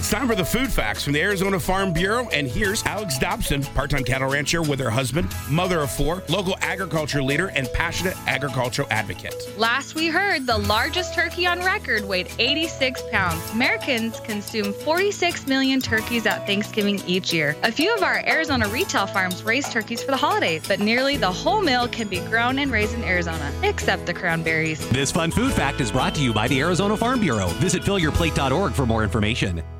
It's time for the food facts from the Arizona Farm Bureau, and here's Alex Dobson, part-time cattle rancher with her husband, mother of 4, local agriculture leader, and passionate agricultural advocate. Last we heard, the largest turkey on record weighed 86 pounds. Americans consume 46 million turkeys at Thanksgiving each year. A few of our Arizona retail farms raise turkeys for the holidays, but nearly the whole meal can be grown and raised in Arizona, except the cranberries. This fun food fact is brought to you by the Arizona Farm Bureau. Visit fillyourplate.org for more information.